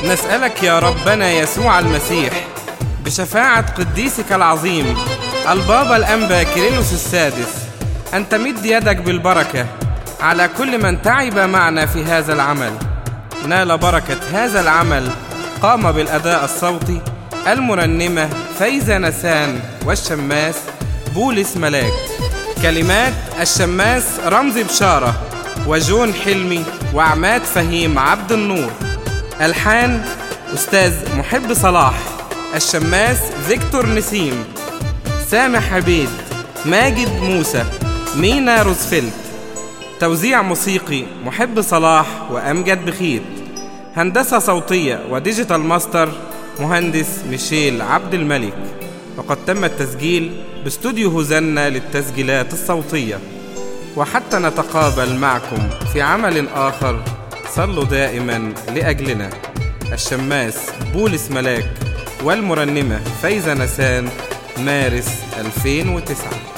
نسألك يا ربنا يسوع المسيح بشفاعة قديسك العظيم البابا الأنبا كيرلس السادس أن تمد يدك بالبركة على كل من تعب معنا في هذا العمل. نال بركة هذا العمل قام بالأداء الصوتي المرنمة فايزة نسان والشماس بولس ملاك، كلمات الشماس رمزي بشارة وجون حلمي وعماد فهيم عبد النور، ألحان أستاذ محب صلاح، الشماس فيكتور نسيم، سامح عبيد، ماجد موسى، مينا روزفلت، توزيع موسيقي محب صلاح وأمجد بخيت، هندسة صوتية وديجيتال ماستر مهندس ميشيل عبد الملك. وقد تم التسجيل باستوديو هوزنا للتسجيلات الصوتية. وحتى نتقابل معكم في عمل آخر صلوا دائما لأجلنا. الشماس بولس ملاك والمرنمة فايزة نسان، مارس 2009.